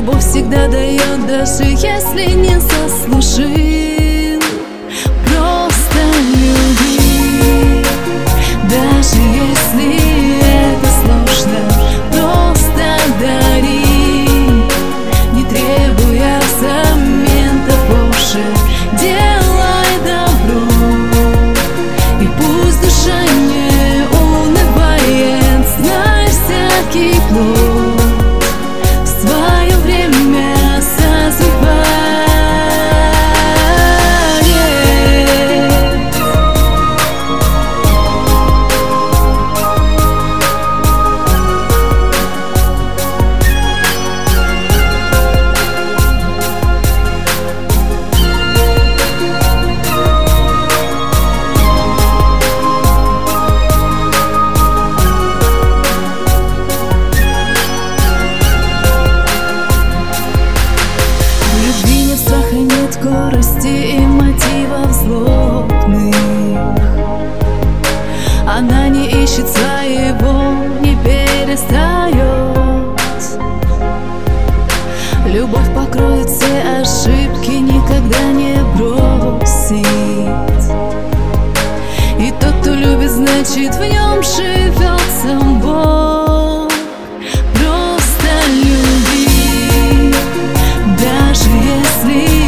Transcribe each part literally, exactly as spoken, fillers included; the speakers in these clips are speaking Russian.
Любовь всегда дает, даже если не заслужил. Просто люби, даже если это сложно. Просто дари, не требуя взамен того же. Делай добро, и пусть душа не унывает. Знай всякий плод в свое время созревает. Нет скорости и мотивов злобных. Она не ищет своего, не перестает. Любовь покроет все ошибки, никогда не бросит. И тот, кто любит, значит в нем живет сам Бог. Просто люби, даже если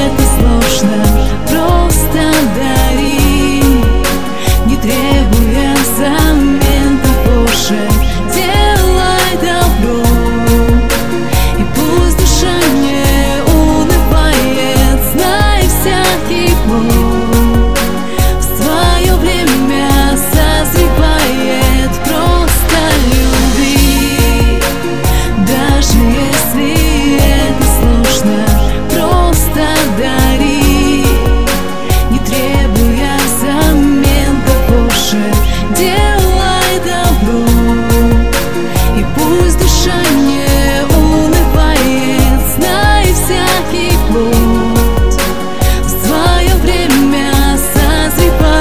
просто дари, не требуя взамен того же. Делай добро, и пусть душа не унывает. Знай всякий плод в свое время созревает. Просто люби, даже если это сложно. Просто дари, не требуя взамен того же. Делай добро, и пусть душа не унывает. Знай всякий плод в свое время созревает.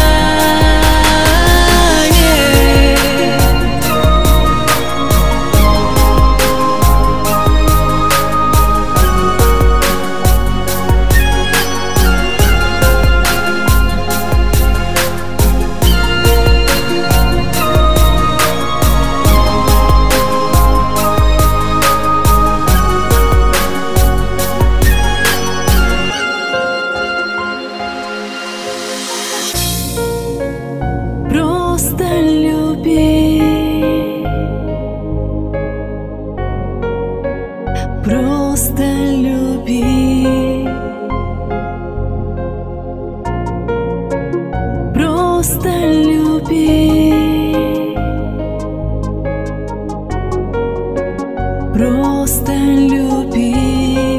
Просто люби, просто люби, просто люби, просто люби.